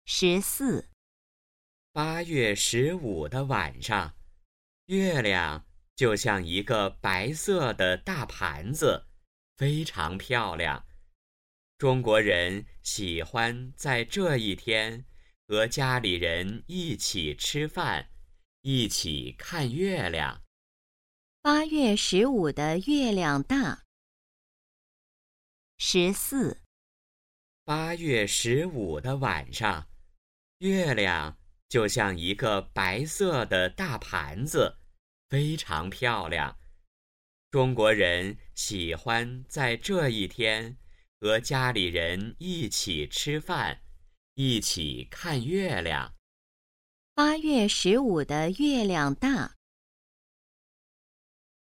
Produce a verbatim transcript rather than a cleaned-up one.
十四， 八月十五的晚上，月亮就像一个白色的大盘子，非常漂亮。中国人喜欢在这一天和家里人一起吃饭，一起看月亮。 八月十五的月亮大。十四， 八月十五的晚上，月亮就像一个白色的大盘子，非常漂亮。中国人喜欢在这一天和家里人一起吃饭，一起看月亮。 八月十五的月亮大。